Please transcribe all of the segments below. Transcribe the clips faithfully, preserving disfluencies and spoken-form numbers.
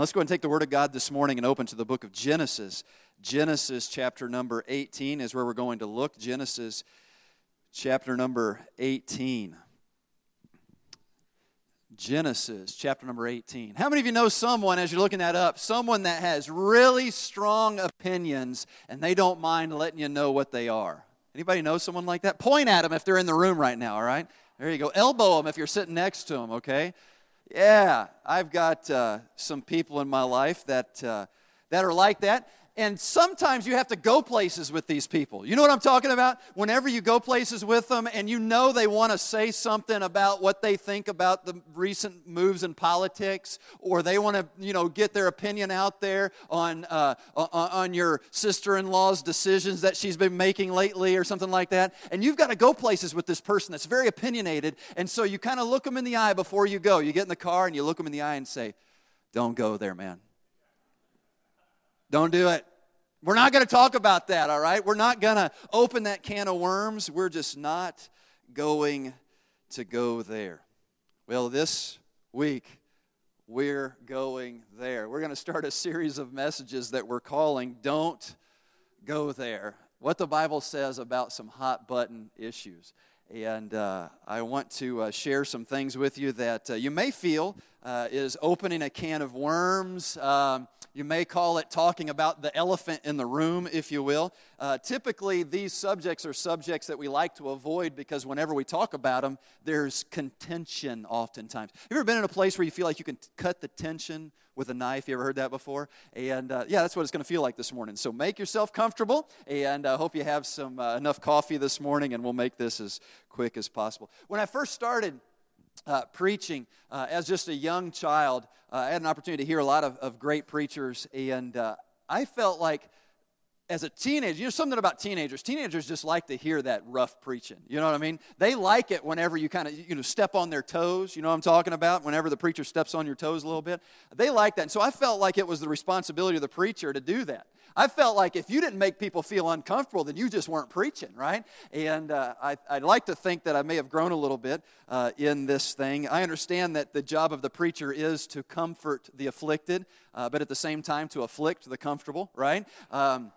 Let's go ahead and take the Word of God this morning and open to the book of Genesis. Genesis chapter number eighteen is where we're going to look. Genesis chapter number eighteen. Genesis chapter number eighteen. How many of you know someone, as you're looking that up, someone that has really strong opinions and they don't mind letting you know what they are? Anybody know someone like that? Point at them if they're in the room right now, all right? There you go. Elbow them if you're sitting next to them, okay? Yeah, I've got uh, some people in my life that uh, that are like that. And sometimes you have to go places with these people. You know what I'm talking about? Whenever you go places with them and you know they want to say something about what they think about the recent moves in politics, or they want to, you know, get their opinion out there on uh, on, on your sister-in-law's decisions that she's been making lately or something like that. And you've got to go places with this person that's very opinionated. And so you kind of look them in the eye before you go. You get in the car and you look them in the eye and say, "Don't go there, man. Don't do it. We're not going to talk about that, all right? We're not going to open that can of worms. We're just not going to go there." Well, this week, we're going there. We're going to start a series of messages that we're calling Don't Go There. What the Bible says about some hot-button issues. And uh, I want to uh, share some things with you that uh, you may feel uh, is opening a can of worms. Um, you may call it talking about the elephant in the room, if you will. Uh, typically, these subjects are subjects that we like to avoid because whenever we talk about them, there's contention oftentimes. Have you ever been in a place where you feel like you can t- cut the tension with a knife? You ever heard that before? And uh, yeah, that's what it's going to feel like this morning. So make yourself comfortable, and I uh, hope you have some uh, enough coffee this morning, and we'll make this as quick as possible. When I first started uh, preaching uh, as just a young child, uh, I had an opportunity to hear a lot of, of great preachers, and uh, I felt like as a teenager, you know something about teenagers, teenagers just like to hear that rough preaching, you know what I mean? They like it whenever you kind of, you know, step on their toes, you know what I'm talking about? Whenever the preacher steps on your toes a little bit, they like that. And so I felt like it was the responsibility of the preacher to do that. I felt like if you didn't make people feel uncomfortable, then you just weren't preaching, right? And uh, I, I'd like to think that I may have grown a little bit uh, in this thing. I understand that the job of the preacher is to comfort the afflicted, uh, but at the same time to afflict the comfortable, right? Um,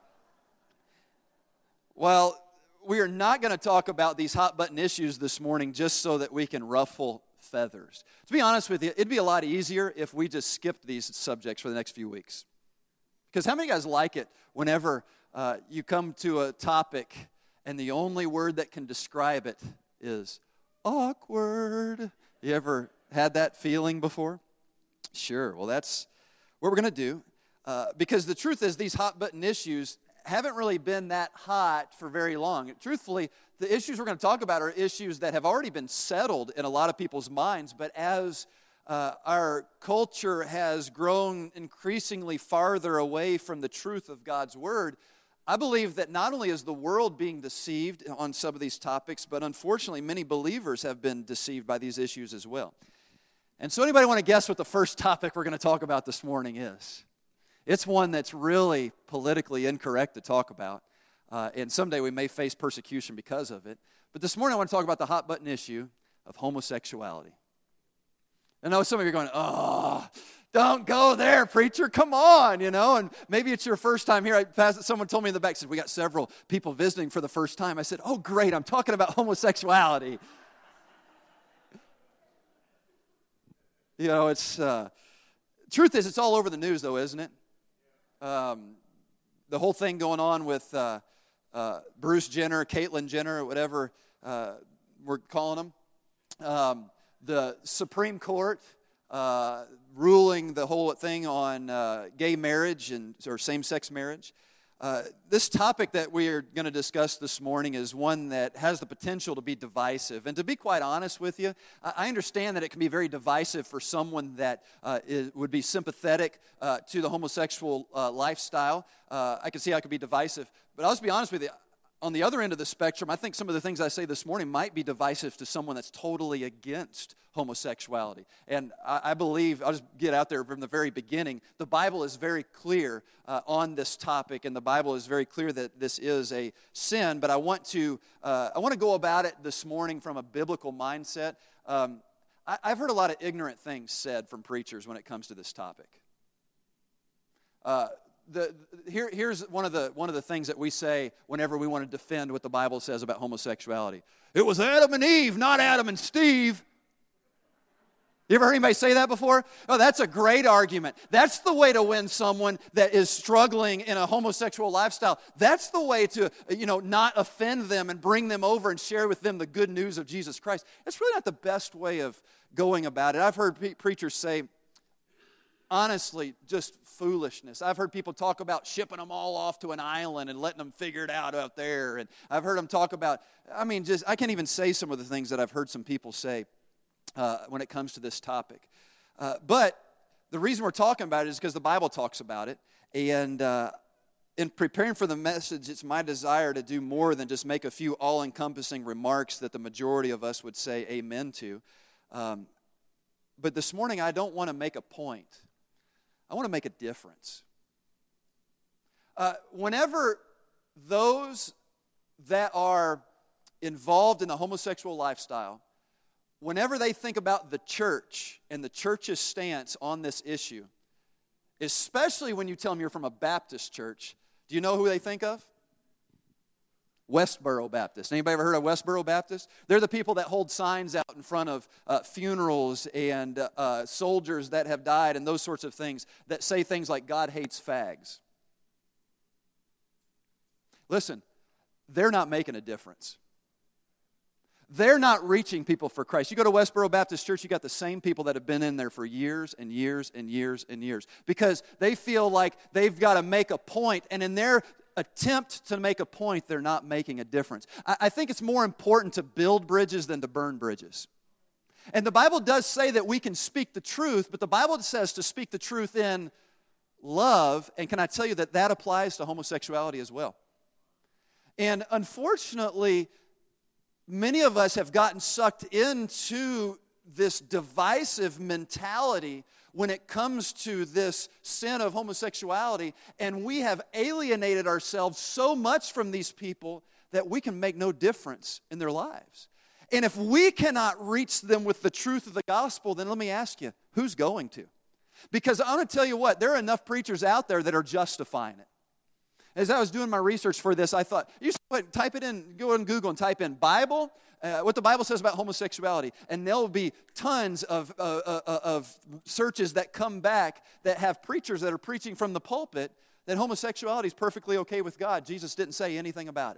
Well, we are not going to talk about these hot-button issues this morning just so that we can ruffle feathers. To be honest with you, it'd be a lot easier if we just skipped these subjects for the next few weeks. Because how many guys like it whenever uh, you come to a topic and the only word that can describe it is awkward? You ever had that feeling before? Sure. Well, that's what we're going to do. Uh, because the truth is, these hot-button issues haven't really been that hot for very long. Truthfully, the issues we're going to talk about are issues that have already been settled in a lot of people's minds, but as uh, our culture has grown increasingly farther away from the truth of God's Word, I believe that not only is the world being deceived on some of these topics, but unfortunately many believers have been deceived by these issues as well. And so anybody want to guess what the first topic we're going to talk about this morning is? It's one that's really politically incorrect to talk about, uh, and someday we may face persecution because of it. But this morning I want to talk about the hot-button issue of homosexuality. I know some of you are going, "Oh, don't go there, preacher, come on," you know, and maybe it's your first time here. I passed, someone told me in the back, said, "We got several people visiting for the first time." I said, "Oh, great, I'm talking about homosexuality." You know, it's, uh, truth is, it's all over the news though, isn't it? Um, the whole thing going on with uh, uh, Bruce Jenner, Caitlyn Jenner, or whatever uh, we're calling them. Um, the Supreme Court uh, ruling the whole thing on uh, gay marriage and or same-sex marriage. Uh, this topic that we are going to discuss this morning is one that has the potential to be divisive. And to be quite honest with you, I understand that it can be very divisive for someone that uh, is, would be sympathetic uh, to the homosexual uh, lifestyle. Uh, I can see how it could be divisive. But I'll just be honest with you. On the other end of the spectrum, I think some of the things I say this morning might be divisive to someone that's totally against homosexuality. And I, I believe, I'll just get out there from the very beginning, the Bible is very clear uh, on this topic, and the Bible is very clear that this is a sin, but I want to uh, I want to go about it this morning from a biblical mindset. Um, I, I've heard a lot of ignorant things said from preachers when it comes to this topic. Uh, the, here, here's one of the one of the things that we say whenever we want to defend what the Bible says about homosexuality. It was Adam and Eve, not Adam and Steve. You ever heard anybody say that before? Oh, that's a great argument. That's the way to win someone that is struggling in a homosexual lifestyle. That's the way to, you know, not offend them and bring them over and share with them the good news of Jesus Christ. It's really not the best way of going about it. I've heard pe- preachers say, honestly, just foolishness. I've heard people talk about shipping them all off to an island and letting them figure it out out there. And I've heard them talk about, I mean, just I can't even say some of the things that I've heard some people say uh, when it comes to this topic. Uh, but the reason we're talking about it is because the Bible talks about it. And uh, in preparing for the message, it's my desire to do more than just make a few all-encompassing remarks that the majority of us would say amen to. Um, but this morning, I don't want to make a point. I want to make a difference. Uh, whenever those that are involved in the homosexual lifestyle, whenever they think about the church and the church's stance on this issue, especially when you tell them you're from a Baptist church, do you know who they think of? Westboro Baptist. Anybody ever heard of Westboro Baptist? They're the people that hold signs out in front of uh, funerals and uh, soldiers that have died and those sorts of things that say things like God hates fags. Listen, they're not making a difference. They're not reaching people for Christ. You go to Westboro Baptist Church, you got the same people that have been in there for years and years and years and years because they feel like they've got to make a point, and in their attempt to make a point, they're not making a difference. I, I think it's more important to build bridges than to burn bridges. And the Bible does say that we can speak the truth, but the Bible says to speak the truth in love, and can I tell you that that applies to homosexuality as well. And unfortunately, many of us have gotten sucked into this divisive mentality when it comes to this sin of homosexuality, and we have alienated ourselves so much from these people that we can make no difference in their lives. And if we cannot reach them with the truth of the gospel, then let me ask you, who's going to? Because I'm going to tell you what, there are enough preachers out there that are justifying it. As I was doing my research for this, I thought, you should type it in, go on Google and type in Bible, uh, what the Bible says about homosexuality, and there'll be tons of, uh, uh, of searches that come back that have preachers that are preaching from the pulpit that homosexuality is perfectly okay with God. Jesus didn't say anything about it.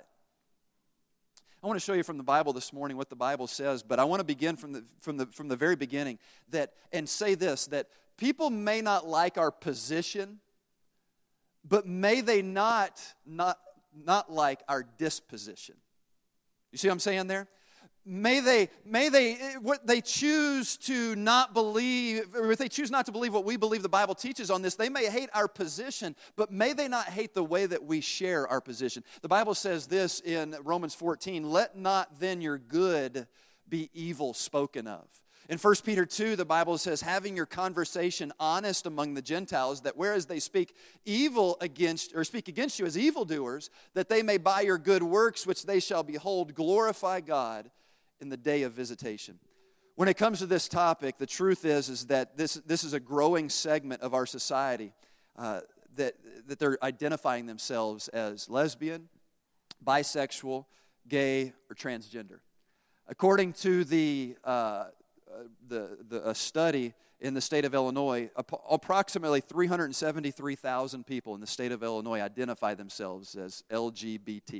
I want to show you from the Bible this morning what the Bible says, but I want to begin from the, from the, from the very beginning that, and say this, that people may not like our position, but may they not, not, not like our disposition. You see what I'm saying there? May they, may they, what they choose to not believe, or if they choose not to believe what we believe the Bible teaches on this, they may hate our position, but may they not hate the way that we share our position. The Bible says this in Romans fourteen, let not then your good be evil spoken of. In First Peter two, the Bible says, having your conversation honest among the Gentiles, that whereas they speak evil against, or speak against you as evildoers, that they may by your good works, which they shall behold, glorify God in the day of visitation. When it comes to this topic, the truth is, is that this, this is a growing segment of our society uh, that, that they're identifying themselves as lesbian, bisexual, gay, or transgender. According to the uh, the, the a study in the state of Illinois, ap- approximately three hundred seventy-three thousand people in the state of Illinois identify themselves as L G B T.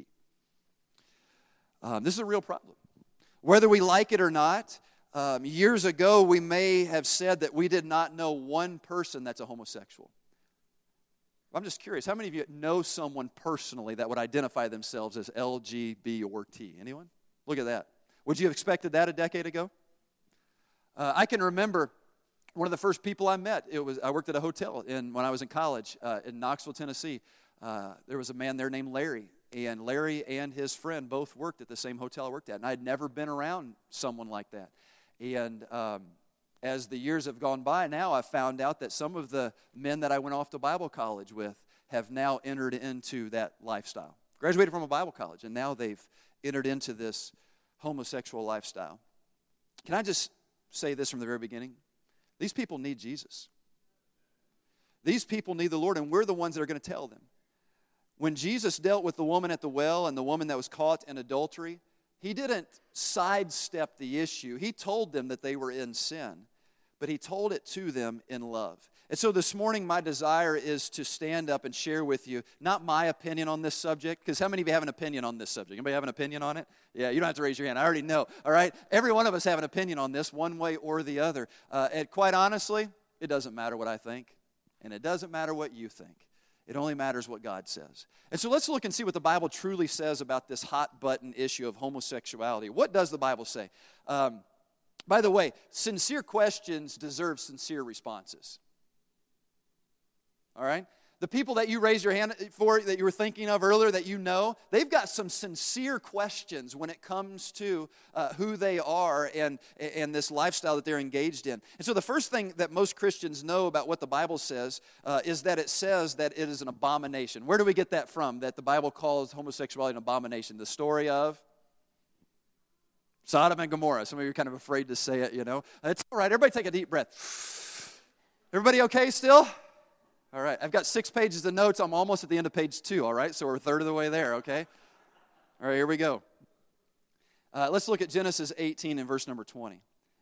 Um, this is a real problem. Whether we like it or not, um, years ago we may have said that we did not know one person that's a homosexual. I'm just curious, how many of you know someone personally that would identify themselves as L G B or T? Anyone? Look at that. Would you have expected that a decade ago? Uh, I can remember one of the first people I met. It was I worked at a hotel in when I was in college uh, in Knoxville, Tennessee. Uh, there was a man there named Larry, and Larry and his friend both worked at the same hotel I worked at, and I had never been around someone like that. And um, as the years have gone by, now I've found out that some of the men that I went off to Bible college with have now entered into that lifestyle. Graduated from a Bible college, and now they've entered into this homosexual lifestyle. Can I just say this from the very beginning? These people need Jesus. These people need the Lord, and we're the ones that are going to tell them. When Jesus dealt with the woman at the well and the woman that was caught in adultery, he didn't sidestep the issue. He told them that they were in sin, but he told it to them in love. And so this morning, my desire is to stand up and share with you, not my opinion on this subject, because how many of you have an opinion on this subject? Anybody have an opinion on it? Yeah, you don't have to raise your hand. I already know, all right? Every one of us have an opinion on this, one way or the other. Uh, and quite honestly, it doesn't matter what I think, and it doesn't matter what you think. It only matters what God says. And so let's look and see what the Bible truly says about this hot-button issue of homosexuality. What does the Bible say? Um, by the way, sincere questions deserve sincere responses. All right? The people that you raised your hand for, that you were thinking of earlier, that you know, they've got some sincere questions when it comes to uh, who they are and, and this lifestyle that they're engaged in. And so the first thing that most Christians know about what the Bible says uh, is that it says that it is an abomination. Where do we get that from, that the Bible calls homosexuality an abomination? The story of Sodom and Gomorrah. Some of you are kind of afraid to say it, you know. It's all right. Everybody take a deep breath. Everybody okay still? All right, I've got six pages of notes. I'm almost at the end of page two, all right? So we're a third of the way there, okay? All right, here we go. Uh, let's look at Genesis eighteen and verse number twenty.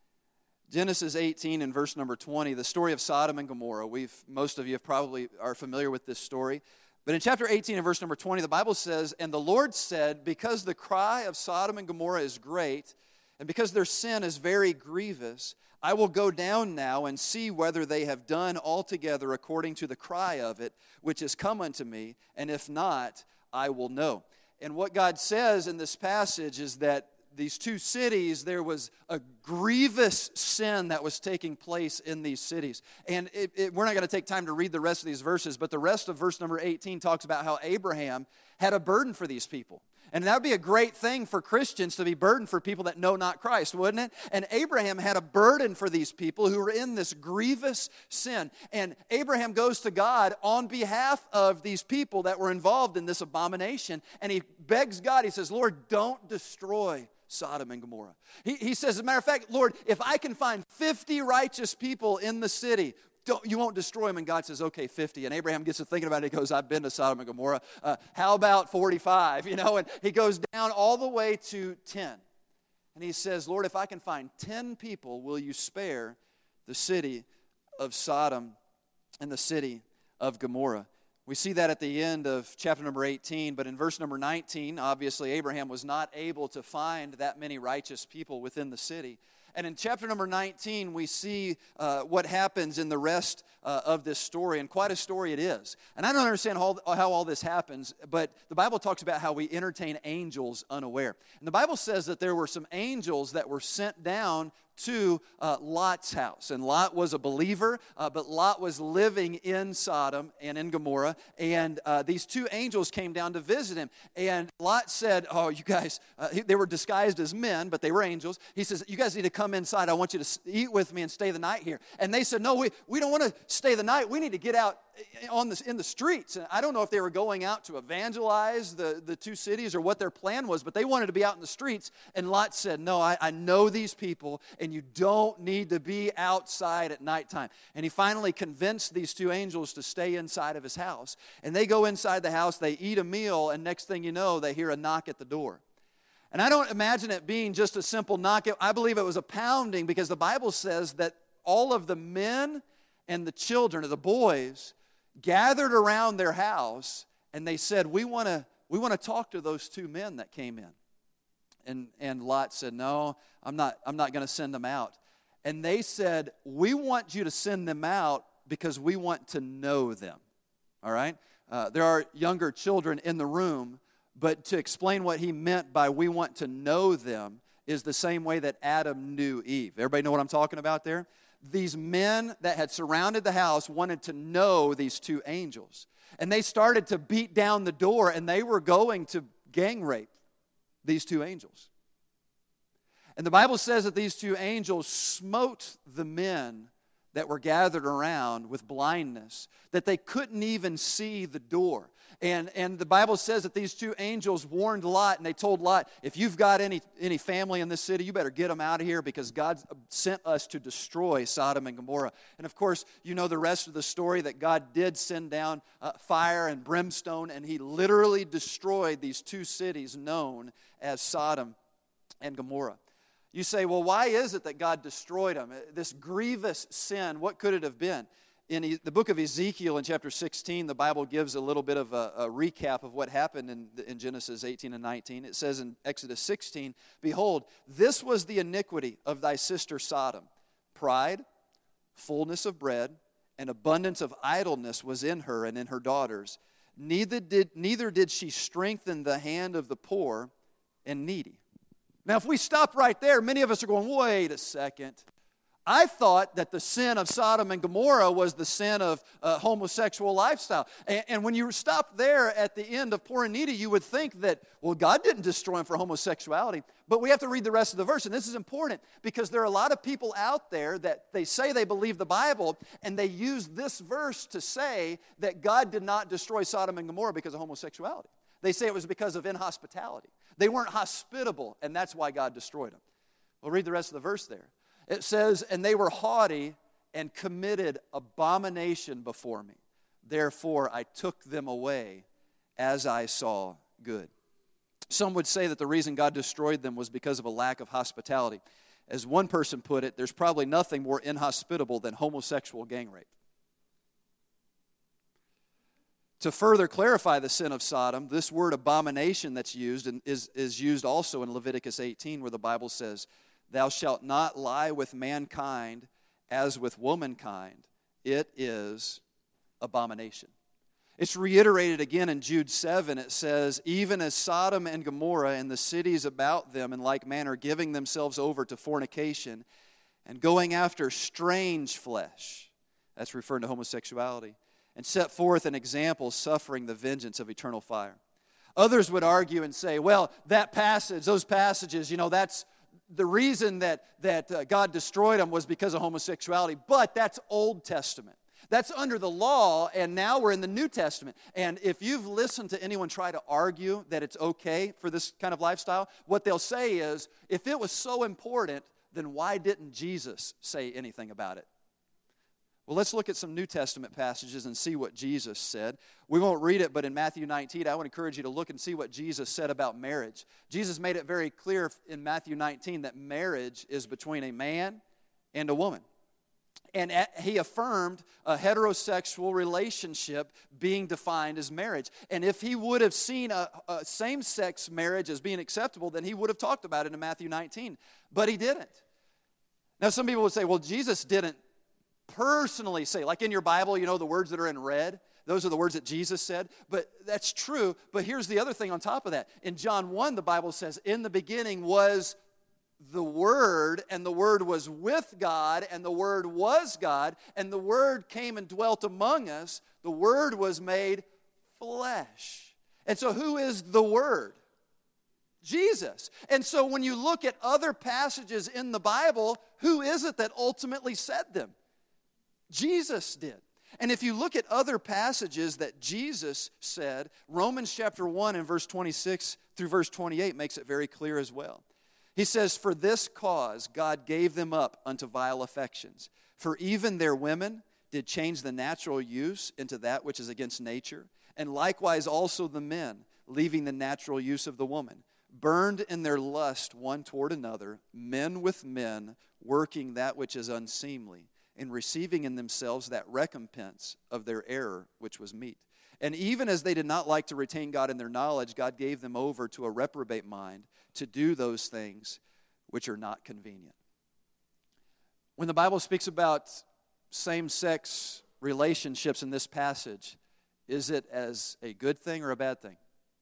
Genesis eighteen and verse number twenty, the story of Sodom and Gomorrah. We've, most of you have probably are familiar with this story. But in chapter eighteen and verse number twenty, the Bible says, "And the Lord said, because the cry of Sodom and Gomorrah is great, and because their sin is very grievous, I will go down now and see whether they have done altogether according to the cry of it, which is come unto me, and if not, I will know." And what God says in this passage is that these two cities, there was a grievous sin that was taking place in these cities. And it, it, we're not going to take time to read the rest of these verses, but the rest of verse number eighteen talks about how Abraham had a burden for these people. And that would be a great thing for Christians to be burdened for people that know not Christ, wouldn't it? And Abraham had a burden for these people who were in this grievous sin. And Abraham goes to God on behalf of these people that were involved in this abomination. And he begs God, he says, "Lord, don't destroy Sodom and Gomorrah." He, he says, as a matter of fact, "Lord, if I can find fifty righteous people in the city, Don't, you won't destroy them." And God says, "Okay, fifty. And Abraham gets to thinking about it. He goes, "I've been to Sodom and Gomorrah. Uh, how about forty-five? You know, and he goes down all the way to ten. And he says, "Lord, if I can find ten people, will you spare the city of Sodom and the city of Gomorrah?" We see that at the end of chapter number eighteen, but in verse number nineteen, obviously Abraham was not able to find that many righteous people within the city. And in chapter number nineteen, we see uh, what happens in the rest uh, of this story, and quite a story it is. And I don't understand how, how all this happens, but the Bible talks about how we entertain angels unaware. And the Bible says that there were some angels that were sent down to uh, Lot's house. And Lot was a believer, uh, but Lot was living in Sodom and in Gomorrah. And uh, these two angels came down to visit him. And Lot said, "Oh, you guys," uh, they were disguised as men, but they were angels. He says, "You guys need to come inside. I want you to eat with me and stay the night here." And they said, "No, we, we don't want to stay the night. We need to get out on this in the streets." And I don't know if they were going out to evangelize the, the two cities or what their plan was, but they wanted to be out in the streets. And Lot said, "No, I, I know these people, and you don't need to be outside at nighttime." And he finally convinced these two angels to stay inside of his house. And they go inside the house, they eat a meal, and next thing you know, they hear a knock at the door. And I don't imagine it being just a simple knock. I believe it was a pounding, because the Bible says that all of the men and the children, or the boys, gathered around their house, and they said, we want to we want to talk to those two men that came in. And and Lot said, "No, I'm not I'm not going to send them out." And they said, "We want you to send them out because we want to know them." All right? Uh, there are younger children in the room, but to explain what he meant by "we want to know them" is the same way that Adam knew Eve. Everybody know what I'm talking about there? These men that had surrounded the house wanted to know these two angels. And they started to beat down the door, and they were going to gang rape these two angels. And the Bible says that these two angels smote the men that were gathered around with blindness, that they couldn't even see the door. And, and the Bible says that these two angels warned Lot, and they told Lot, if you've got any, any family in this city, you better get them out of here because God sent us to destroy Sodom and Gomorrah. And of course, you know the rest of the story, that God did send down uh, fire and brimstone, and he literally destroyed these two cities known as Sodom and Gomorrah. You say, well, why is it that God destroyed them? This grievous sin, what could it have been? In the book of Ezekiel in chapter sixteen, the Bible gives a little bit of a, a recap of what happened in, in Genesis eighteen and nineteen. It says in Exodus sixteen, behold, this was the iniquity of thy sister Sodom. Pride, fullness of bread, and abundance of idleness was in her and in her daughters. Neither did, neither did she strengthen the hand of the poor and needy. Now, if we stop right there, many of us are going, wait a second. I thought that the sin of Sodom and Gomorrah was the sin of uh, homosexual lifestyle. And, and when you stop there at the end of poor and needy, you would think that, well, God didn't destroy him for homosexuality. But we have to read the rest of the verse. And this is important because there are a lot of people out there that they say they believe the Bible, and they use this verse to say that God did not destroy Sodom and Gomorrah because of homosexuality. They say it was because of inhospitality. They weren't hospitable, and that's why God destroyed them. We'll read the rest of the verse there. It says, and they were haughty and committed abomination before me. Therefore, I took them away as I saw good. Some would say that the reason God destroyed them was because of a lack of hospitality. As one person put it, there's probably nothing more inhospitable than homosexual gang rape. To further clarify the sin of Sodom, this word abomination that's used and is, is used also in Leviticus eighteen, where the Bible says, thou shalt not lie with mankind as with womankind. It is abomination. It's reiterated again in Jude seven. It says, even as Sodom and Gomorrah and the cities about them in like manner, giving themselves over to fornication and going after strange flesh. That's referring to homosexuality. And set forth an example, suffering the vengeance of eternal fire. Others would argue and say, well, that passage, those passages, you know, that's the reason that, that uh, God destroyed them was because of homosexuality. But that's Old Testament. That's under the law, and now we're in the New Testament. And if you've listened to anyone try to argue that it's okay for this kind of lifestyle, what they'll say is, if it was so important, then why didn't Jesus say anything about it? Well, let's look at some New Testament passages and see what Jesus said. We won't read it, but in Matthew nineteen, I would encourage you to look and see what Jesus said about marriage. Jesus made it very clear in Matthew nineteen that marriage is between a man and a woman. And he affirmed a heterosexual relationship being defined as marriage. And if he would have seen a, a same-sex marriage as being acceptable, then he would have talked about it in Matthew nineteen. But he didn't. Now, some people would say, well, Jesus didn't personally say, like in your Bible, you know, the words that are in red, those are the words that Jesus said. But that's true. But here's the other thing on top of that. In John one, the Bible says, in the beginning was the Word, and the Word was with God, and the Word was God, and the Word came and dwelt among us. The Word was made flesh. And so who is the Word? Jesus. And so when you look at other passages in the Bible, who is it that ultimately said them? Jesus did. And if you look at other passages that Jesus said, Romans chapter one and verse twenty-six through verse twenty-eight makes it very clear as well. He says, for this cause God gave them up unto vile affections. For even their women did change the natural use into that which is against nature. And likewise also the men, leaving the natural use of the woman, burned in their lust one toward another, men with men, working that which is unseemly, and receiving in themselves that recompense of their error which was meet. And even as they did not like to retain God in their knowledge, God gave them over to a reprobate mind to do those things which are not convenient. When the Bible speaks about same-sex relationships in this passage, is it as a good thing or a bad thing?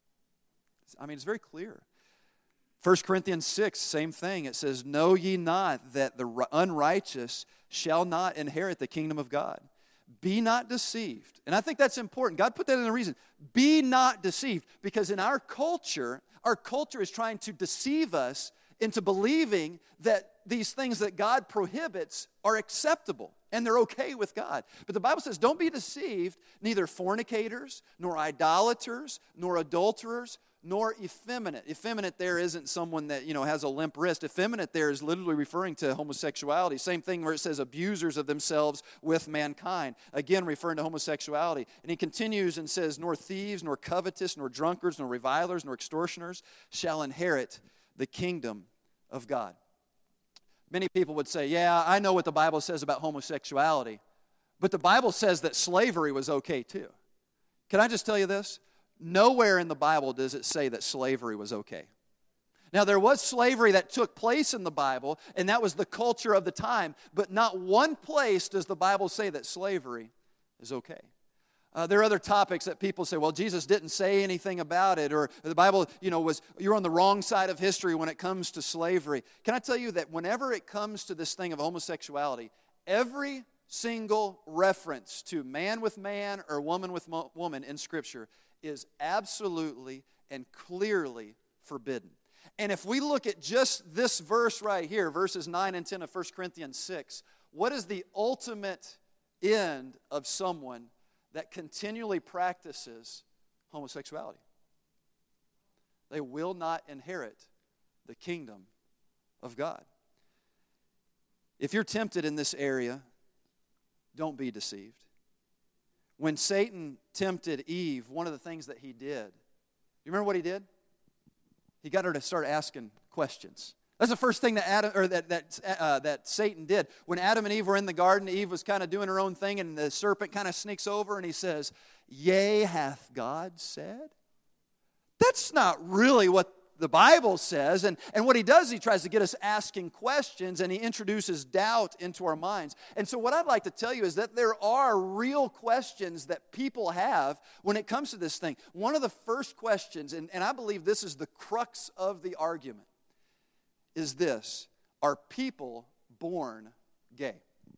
I mean, it's very clear. First Corinthians six, same thing. It says, know ye not that the unrighteous shall not inherit the kingdom of God? Be not deceived. And I think that's important. God put that in a reason. Be not deceived. Because in our culture, our culture is trying to deceive us into believing that these things that God prohibits are acceptable and they're okay with God. But the Bible says, don't be deceived, neither fornicators, nor idolaters, nor adulterers, nor effeminate. Effeminate there isn't someone that, you know, has a limp wrist. Effeminate there is literally referring to homosexuality. Same thing where it says abusers of themselves with mankind. Again, referring to homosexuality. And he continues and says, nor thieves, nor covetous, nor drunkards, nor revilers, nor extortioners shall inherit the kingdom of God. Many people would say, yeah, I know what the Bible says about homosexuality, but the Bible says that slavery was okay too. Can I just tell you this? Nowhere in the Bible does it say that slavery was okay. Now, there was slavery that took place in the Bible, and that was the culture of the time, but not one place does the Bible say that slavery is okay. Uh, there are other topics that people say, well, Jesus didn't say anything about it, or the Bible, you know, was, you're on the wrong side of history when it comes to slavery. Can I tell you that whenever it comes to this thing of homosexuality, every single reference to man with man or woman with mo- woman in Scripture is absolutely and clearly forbidden. And if we look at just this verse right here, verses nine and ten of First Corinthians six, what is the ultimate end of someone that continually practices homosexuality? They will not inherit the kingdom of God. If you're tempted in this area, don't be deceived. When Satan tempted Eve, one of the things that he did, you remember what he did? He got her to start asking questions. That's the first thing that Adam or that that uh, that Satan did. When Adam and Eve were in the garden, Eve was kind of doing her own thing, and the serpent kind of sneaks over and he says, "Yea, hath God said?" That's not really what the Bible says. And, and what he does, he tries to get us asking questions, and he introduces doubt into our minds. And so what I'd like to tell you is that there are real questions that people have when it comes to this thing. One of the first questions, and, and I believe this is the crux of the argument, is this: are people born gay?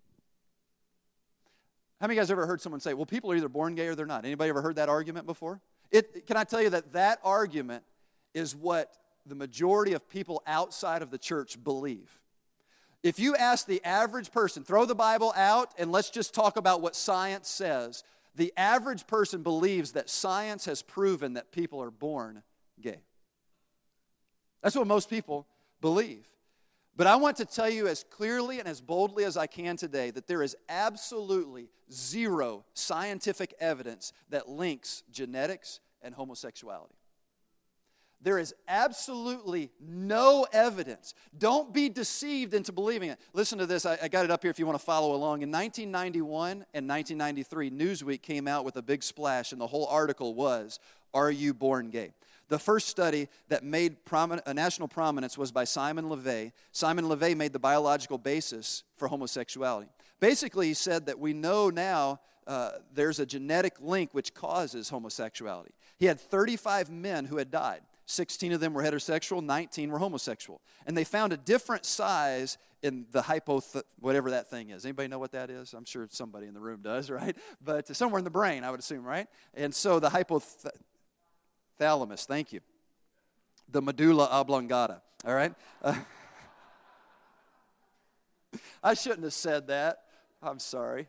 How many of you guys ever heard someone say, well, people are either born gay or they're not? Anybody ever heard that argument before? It, can I tell you that that argument is what the majority of people outside of the church believe. If you ask the average person, throw the Bible out and let's just talk about what science says, the average person believes that science has proven that people are born gay. That's what most people believe. But I want to tell you as clearly and as boldly as I can today that there is absolutely zero scientific evidence that links genetics and homosexuality. There is absolutely no evidence. Don't be deceived into believing it. Listen to this. I, I got it up here if you want to follow along. In nineteen ninety-one and nineteen ninety-three, Newsweek came out with a big splash, and the whole article was, "Are you born gay?" The first study that made prominent, a national prominence was by Simon LeVay. Simon LeVay made the biological basis for homosexuality. Basically, he said that we know now uh, there's a genetic link which causes homosexuality. He had thirty-five men who had died. sixteen of them were heterosexual, nineteen were homosexual. And they found a different size in the hypo, whatever that thing is. Anybody know what that is? I'm sure somebody in the room does, right? But somewhere in the brain, I would assume, right? And so the hypothalamus, thank you. The medulla oblongata, all right? Uh, I shouldn't have said that. I'm sorry.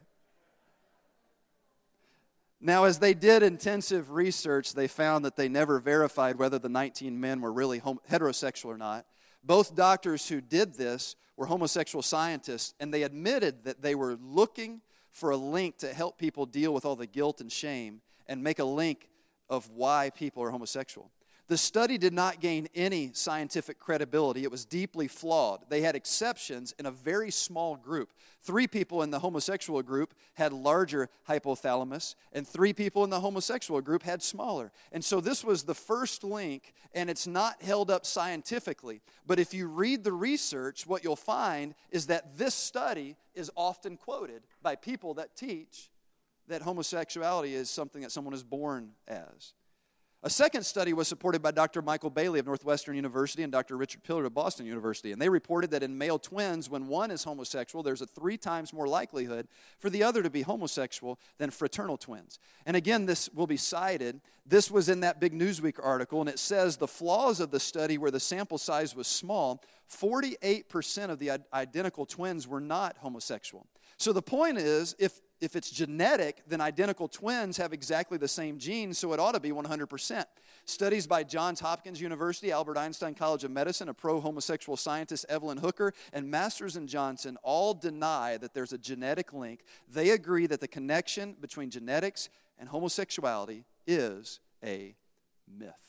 Now, as they did intensive research, they found that they never verified whether the nineteen men were really heterosexual or not. Both doctors who did this were homosexual scientists, and they admitted that they were looking for a link to help people deal with all the guilt and shame and make a link of why people are homosexual. The study did not gain any scientific credibility. It was deeply flawed. They had exceptions in a very small group. Three people in the homosexual group had larger hypothalamus, and three people in the homosexual group had smaller. And so this was the first link, and it's not held up scientifically. But if you read the research, what you'll find is that this study is often quoted by people that teach that homosexuality is something that someone is born as. A second study was supported by Doctor Michael Bailey of Northwestern University and Doctor Richard Pillard of Boston University, and they reported that in male twins, when one is homosexual, there's a three times more likelihood for the other to be homosexual than fraternal twins. And again, this will be cited. This was in that big Newsweek article, and it says the flaws of the study where the sample size was small, forty-eight percent of the identical twins were not homosexual. So the point is, if If it's genetic, then identical twins have exactly the same genes, so it ought to be one hundred percent. Studies by Johns Hopkins University, Albert Einstein College of Medicine, a pro-homosexual scientist, Evelyn Hooker, and Masters and Johnson all deny that there's a genetic link. They agree that the connection between genetics and homosexuality is a myth.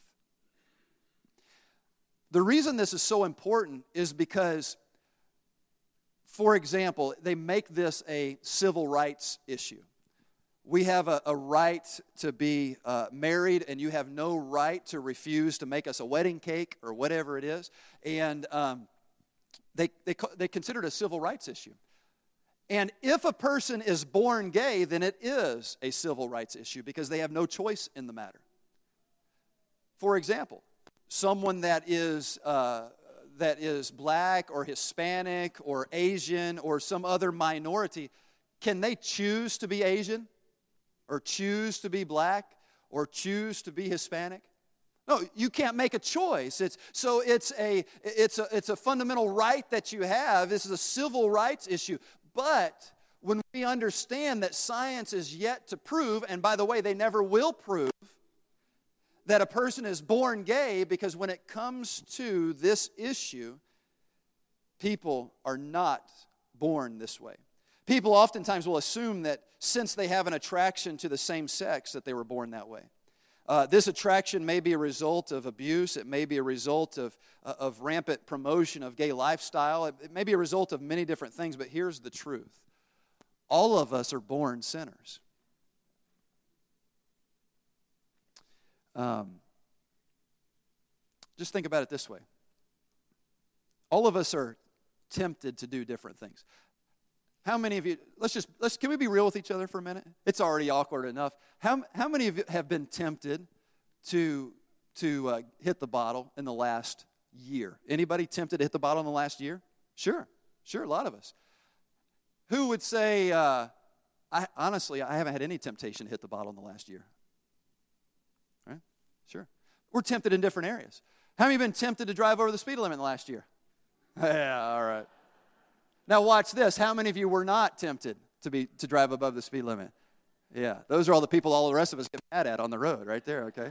The reason this is so important is because, for example, they make this a civil rights issue. We have a, a right to be uh, married, and you have no right to refuse to make us a wedding cake or whatever it is. And um, they, they, they consider it a civil rights issue. And if a person is born gay, then it is a civil rights issue because they have no choice in the matter. For example, someone that is... Uh, that is black or Hispanic or Asian or some other minority, can they choose to be Asian or choose to be black or choose to be Hispanic? No, you can't make a choice. It's, so it's a, it's, a, it's a fundamental right that you have. This is a civil rights issue. But when we understand that science is yet to prove, and by the way, they never will prove, that a person is born gay, because when it comes to this issue, people are not born this way. People oftentimes will assume that since they have an attraction to the same sex, that they were born that way. Uh, this attraction may be a result of abuse. It may be a result of, uh, of rampant promotion of gay lifestyle. It, it may be a result of many different things, but here's the truth. All of us are born sinners. Um, just think about it this way. All of us are tempted to do different things. How many of you, let's just, let's, can we be real with each other for a minute? It's already awkward enough. How, how many of you have been tempted to, to uh, hit the bottle in the last year? Anybody tempted to hit the bottle in the last year? Sure, sure, a lot of us. Who would say, uh, I, honestly, I haven't had any temptation to hit the bottle in the last year? Sure. We're tempted in different areas. How many have been tempted to drive over the speed limit in the last year? Yeah, all right. Now watch this. How many of you were not tempted to be to drive above the speed limit? Yeah, those are all the people all the rest of us get mad at on the road right there, okay?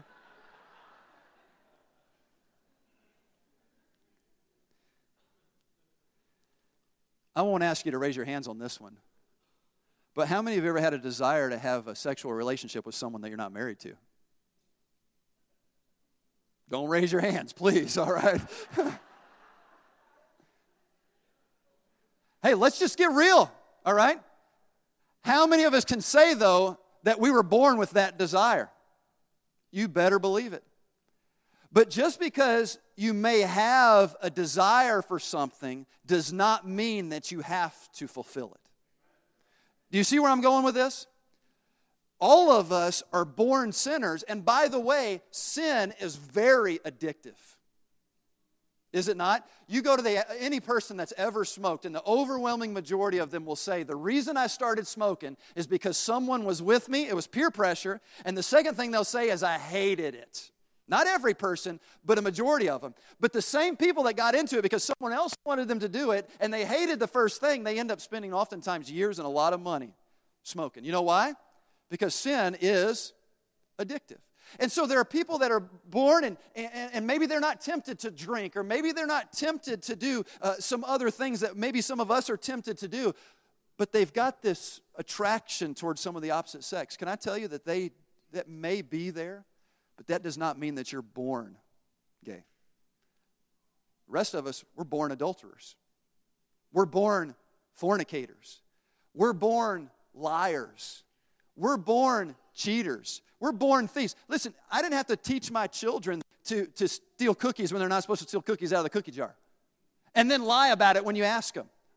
I won't ask you to raise your hands on this one. But how many of you have ever had a desire to have a sexual relationship with someone that you're not married to? Don't raise your hands, please, all right? Hey, let's just get real, all right? How many of us can say, though, that we were born with that desire? You better believe it. But just because you may have a desire for something does not mean that you have to fulfill it. Do you see where I'm going with this? All of us are born sinners, and by the way, sin is very addictive. Is it not? You go to the, any person that's ever smoked, and the overwhelming majority of them will say, the reason I started smoking is because someone was with me, it was peer pressure, and the second thing they'll say is I hated it. Not every person, but a majority of them. But the same people that got into it because someone else wanted them to do it, and they hated the first thing, they end up spending oftentimes years and a lot of money smoking. You know why? Because sin is addictive. And so there are people that are born and, and, and maybe they're not tempted to drink, or maybe they're not tempted to do uh, some other things that maybe some of us are tempted to do, but they've got this attraction towards some of the opposite sex. Can I tell you that they that may be there, but that does not mean that you're born gay. The rest of us, we're born adulterers. We're born fornicators. We're born liars. We're born cheaters. We're born thieves. Listen, I didn't have to teach my children to, to steal cookies when they're not supposed to steal cookies out of the cookie jar. And then lie about it when you ask them.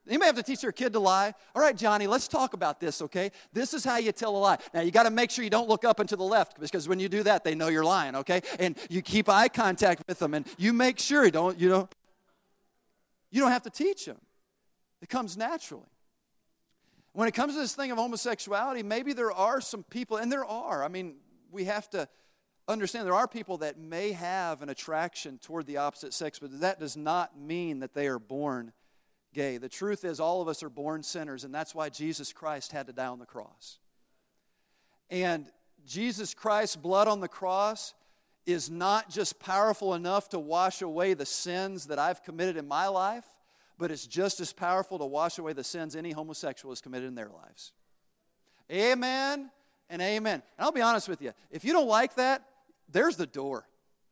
You may have to teach your kid to lie. All right, Johnny, let's talk about this, okay? This is how you tell a lie. Now, you got to make sure you don't look up and to the left, because when you do that, they know you're lying, okay? And you keep eye contact with them, and you make sure you don't, you know, you don't have to teach them. It comes naturally. When it comes to this thing of homosexuality, maybe there are some people, and there are, I mean, we have to understand there are people that may have an attraction toward the opposite sex, but that does not mean that they are born gay. The truth is, all of us are born sinners, and that's why Jesus Christ had to die on the cross. And Jesus Christ's blood on the cross is not just powerful enough to wash away the sins that I've committed in my life, but it's just as powerful to wash away the sins any homosexual has committed in their lives. Amen and amen. And I'll be honest with you, if you don't like that, there's the door.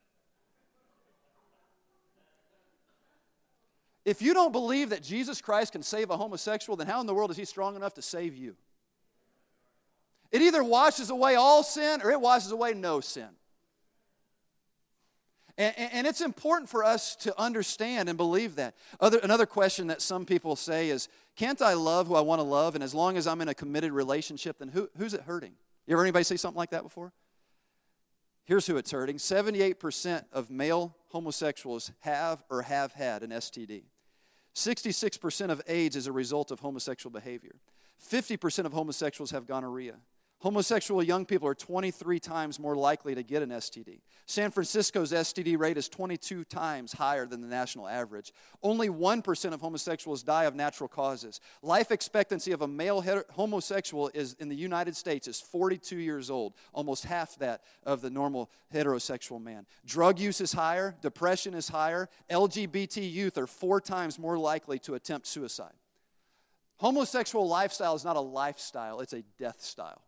If you don't believe that Jesus Christ can save a homosexual, then how in the world is he strong enough to save you? It either washes away all sin or it washes away no sin. And, and it's important for us to understand and believe that. Other, another question that some people say is, can't I love who I want to love, and as long as I'm in a committed relationship, then who, who's it hurting? You ever anybody say something like that before? Here's who it's hurting. seventy-eight percent of male homosexuals have or have had an S T D. sixty-six percent of AIDS is a result of homosexual behavior. fifty percent of homosexuals have gonorrhea. Homosexual young people are twenty-three times more likely to get an S T D. San Francisco's S T D rate is twenty-two times higher than the national average. Only one percent of homosexuals die of natural causes. Life expectancy of a male heter- homosexual is in the United States is forty-two years old, almost half that of the normal heterosexual man. Drug use is higher, depression is higher, L G B T youth are four times more likely to attempt suicide. Homosexual lifestyle is not a lifestyle, it's a death style.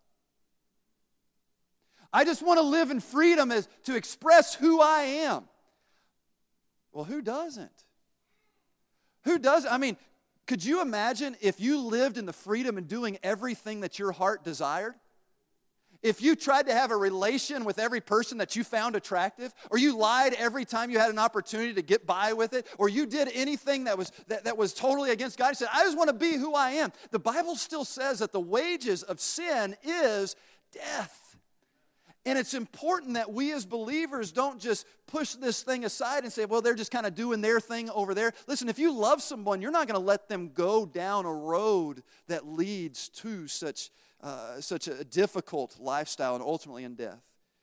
I just want to live in freedom as to express who I am. Well, who doesn't? Who does? I mean, could you imagine if you lived in the freedom and doing everything that your heart desired? If you tried to have a relation with every person that you found attractive, or you lied every time you had an opportunity to get by with it, or you did anything that was that, that was totally against God, you said, I just want to be who I am. The Bible still says that the wages of sin is death. And it's important that we as believers don't just push this thing aside and say, well, they're just kind of doing their thing over there. Listen, if you love someone, you're not going to let them go down a road that leads to such, uh, such a difficult lifestyle and ultimately in death.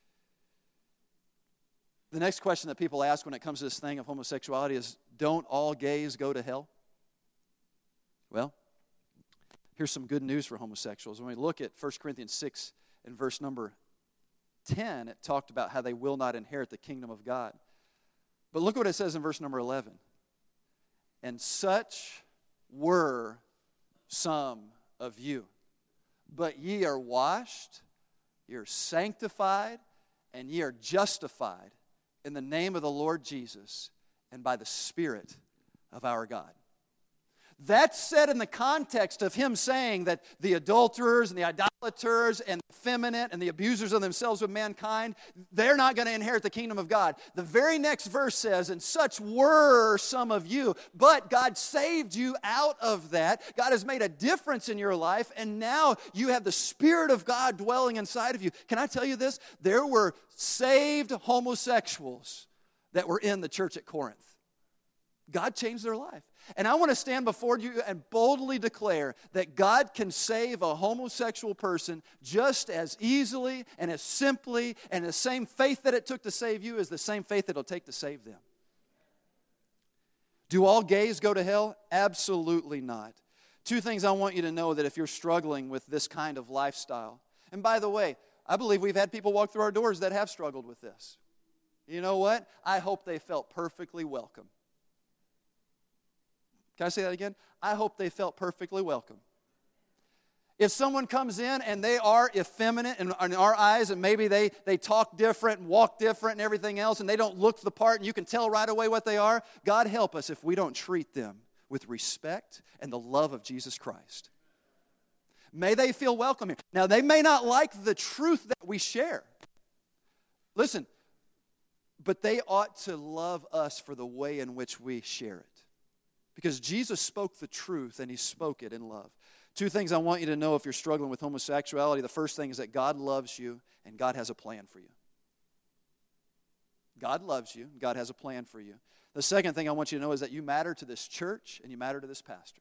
The next question that people ask when it comes to this thing of homosexuality is, don't all gays go to hell? Well, here's some good news for homosexuals. When we look at First Corinthians six and verse number ten, it talked about how they will not inherit the kingdom of God. But look what it says in verse number eleven. And such were some of you. But ye are washed, ye are sanctified, and ye are justified in the name of the Lord Jesus and by the Spirit of our God. That's said in the context of him saying that the adulterers and the idolaters and the effeminate and the abusers of themselves with mankind, they're not going to inherit the kingdom of God. The very next verse says, and such were some of you, but God saved you out of that. God has made a difference in your life, and now you have the Spirit of God dwelling inside of you. Can I tell you this? There were saved homosexuals that were in the church at Corinth. God changed their life. And I want to stand before you and boldly declare that God can save a homosexual person just as easily and as simply, and the same faith that it took to save you is the same faith that it'll take to save them. Do all gays go to hell? Absolutely not. Two things I want you to know that if you're struggling with this kind of lifestyle, and by the way, I believe we've had people walk through our doors that have struggled with this. You know what? I hope they felt perfectly welcome. Can I say that again? I hope they felt perfectly welcome. If someone comes in and they are effeminate in, in our eyes, and maybe they, they talk different and walk different and everything else, and they don't look the part and you can tell right away what they are, God help us if we don't treat them with respect and the love of Jesus Christ. May they feel welcome here. Now, they may not like the truth that we share. Listen, but they ought to love us for the way in which we share it. Because Jesus spoke the truth, and he spoke it in love. Two things I want you to know if you're struggling with homosexuality. The first thing is that God loves you, and God has a plan for you. God loves you. God has a plan for you. The second thing I want you to know is that you matter to this church, and you matter to this pastor.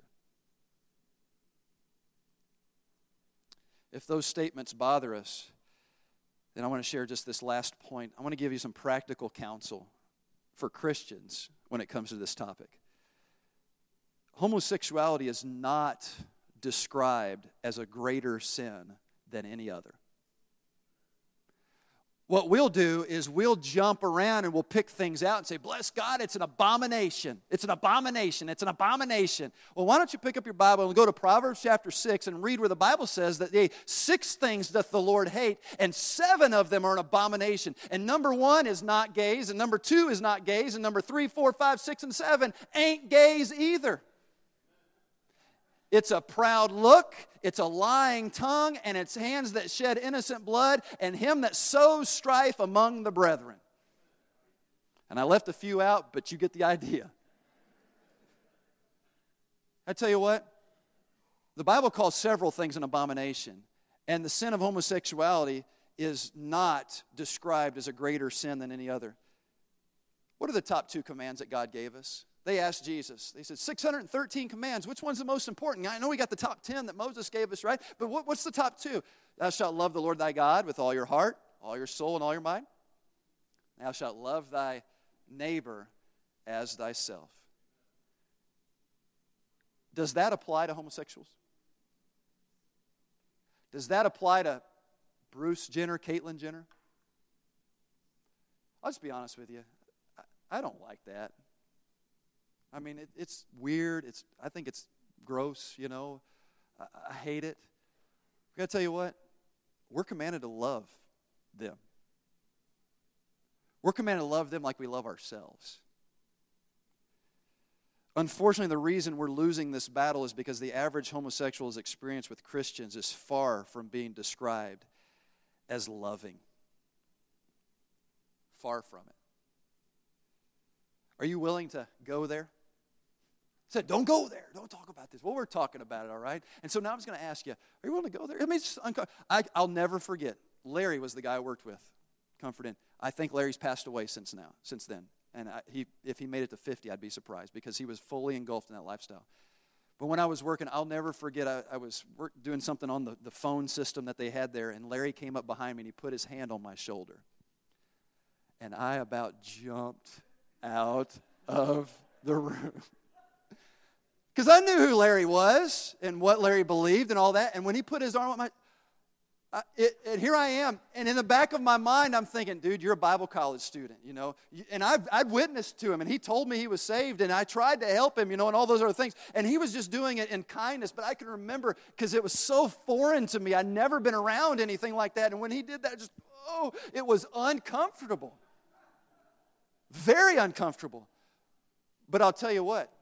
If those statements bother us, then I want to share just this last point. I want to give you some practical counsel for Christians when it comes to this topic. Homosexuality is not described as a greater sin than any other. What we'll do is we'll jump around and we'll pick things out and say, bless God, it's an abomination. It's an abomination. It's an abomination. Well, why don't you pick up your Bible and go to Proverbs chapter six and read where the Bible says that hey, six things doth the Lord hate, and seven of them are an abomination. And number one is not gays, and number two is not gays, and number three, four, five, six, and seven ain't gays either. It's a proud look, it's a lying tongue, and it's hands that shed innocent blood, and him that sows strife among the brethren. And I left a few out, but you get the idea. I tell you what, the Bible calls several things an abomination, and the sin of homosexuality is not described as a greater sin than any other. What are the top two commands that God gave us? They asked Jesus. They said, six hundred thirteen commands. Which one's the most important? I know we got the top ten that Moses gave us, right? But what, what's the top two? Thou shalt love the Lord thy God with all your heart, all your soul, and all your mind. Thou shalt love thy neighbor as thyself. Does that apply to homosexuals? Does that apply to Bruce Jenner, Caitlyn Jenner? I'll just be honest with you. I, I don't like that. I mean, it, it's weird. It's I think it's gross, you know. I, I hate it. I got to tell you what. We're commanded to love them. We're commanded to love them like we love ourselves. Unfortunately, the reason we're losing this battle is because the average homosexual's experience with Christians is far from being described as loving. Far from it. Are you willing to go there? Said, don't go there. Don't talk about this. Well, we're talking about it, all right? And so now I'm just going to ask you, are you willing to go there? I mean, it's just unco- I, I'll never forget. Larry was the guy I worked with, Comfort Inn. I think Larry's passed away since now, since then. And I, he, if he made it to fifty, I'd be surprised because he was fully engulfed in that lifestyle. But when I was working, I'll never forget, I, I was work, doing something on the, the phone system that they had there, and Larry came up behind me and he put his hand on my shoulder. And I about jumped out of the room. Because I knew who Larry was and what Larry believed and all that. And when he put his arm on my, I, it, and here I am. And in the back of my mind, I'm thinking, dude, you're a Bible college student, you know. And I've, I'd witnessed to him, and he told me he was saved, and I tried to help him, you know, and all those other things. And he was just doing it in kindness. But I can remember, because it was so foreign to me. I'd never been around anything like that. And when he did that, just, oh, it was uncomfortable. Very uncomfortable. But I'll tell you what.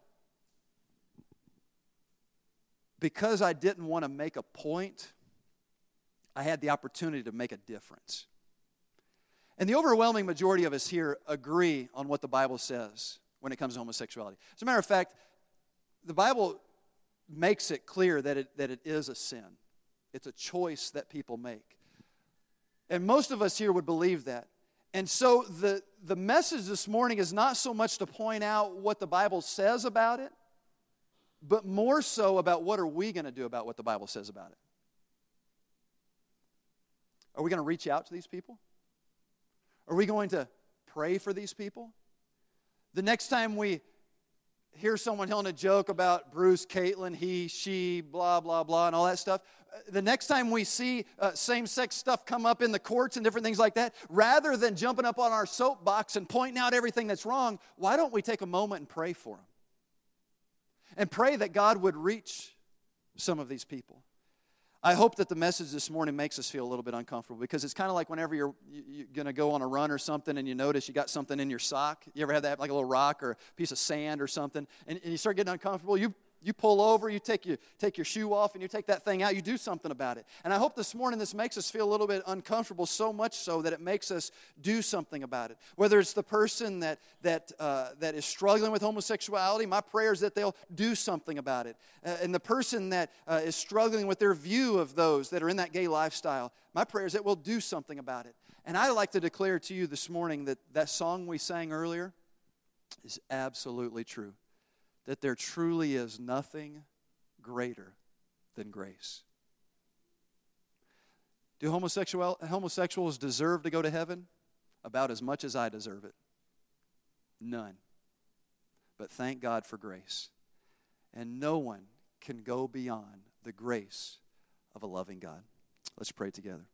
Because I didn't want to make a point, I had the opportunity to make a difference. And the overwhelming majority of us here agree on what the Bible says when it comes to homosexuality. As a matter of fact, the Bible makes it clear that it, that it is a sin. It's a choice that people make. And most of us here would believe that. And so the, the message this morning is not so much to point out what the Bible says about it, but more so about what are we going to do about what the Bible says about it. Are we going to reach out to these people? Are we going to pray for these people? The next time we hear someone telling a joke about Bruce, Caitlyn, he, she, blah, blah, blah, and all that stuff, the next time we see uh, same-sex stuff come up in the courts and different things like that, rather than jumping up on our soapbox and pointing out everything that's wrong, why don't we take a moment and pray for them? And pray that God would reach some of these people. I hope that the message this morning makes us feel a little bit uncomfortable, because it's kind of like whenever you're, you're going to go on a run or something and you notice you got something in your sock. You ever had that, like a little rock or a piece of sand or something, and, and you start getting uncomfortable? You You pull over, you take your, take your shoe off, and you take that thing out. You do something about it. And I hope this morning this makes us feel a little bit uncomfortable, so much so that it makes us do something about it. Whether it's the person that, that, uh, that is struggling with homosexuality, my prayer is that they'll do something about it. Uh, and the person that uh, is struggling with their view of those that are in that gay lifestyle, my prayer is that we'll do something about it. And I'd like to declare to you this morning that that song we sang earlier is absolutely true. That there truly is nothing greater than grace. Do homosexual, homosexuals deserve to go to heaven? About as much as I deserve it. None. But thank God for grace. And no one can go beyond the grace of a loving God. Let's pray together.